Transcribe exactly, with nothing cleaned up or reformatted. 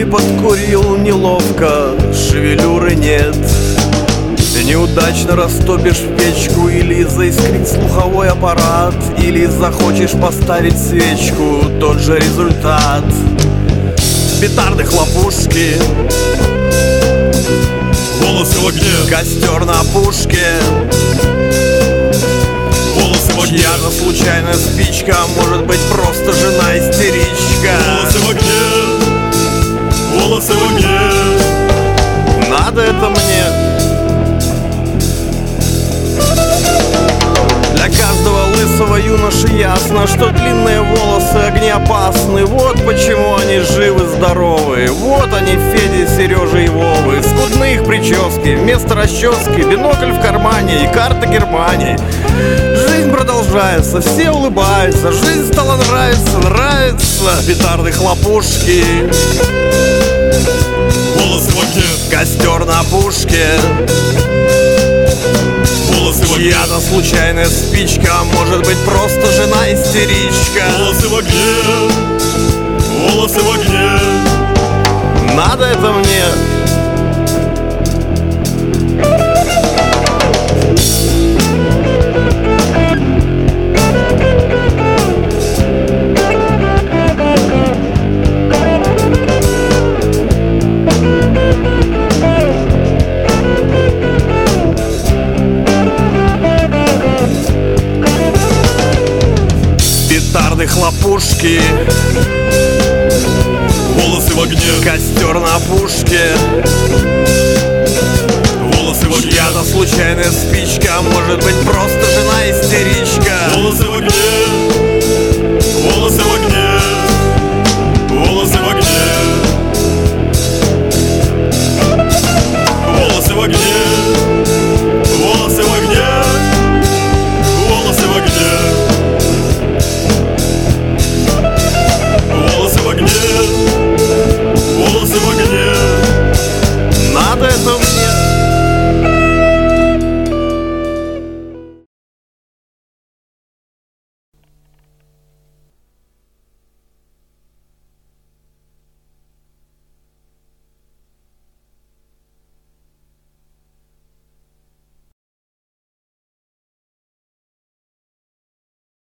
подкурил неловко, шевелюры нет. Неудачно растопишь печку, или заискрит слуховой аппарат, или захочешь поставить свечку, тот же результат. Петарды, хлопушки, волосы в огне, костер на пушке, волосы в огне, чья-то случайная спичка, может быть просто жена истеричка. волосы в огне, волосы в огне. Надо это мне? Для каждого лысого юноши ясно, что длинные волосы огнеопасны. Вот почему они живы-здоровы. Вот они, Феди, Сережа и Вовы. Скудные их прически, вместо расчески бинокль в кармане и карта Германии. Жизнь продолжается, все улыбаются. Жизнь стала нравиться, нравится. Петарды, хлопушки, волосы в огне, костер на пушке, волосы в огне, чья-то случайная спичка, может быть просто жена истеричка. волосы в огне, волосы в огне. Надо это мне? Петарды, хлопушки, волосы в огне, костер на пушке, волосы в огне, чья-то случайная спичка, может быть просто жена истеричка. волосы в огне, волосы в огне, волосы в огне, волосы в огне.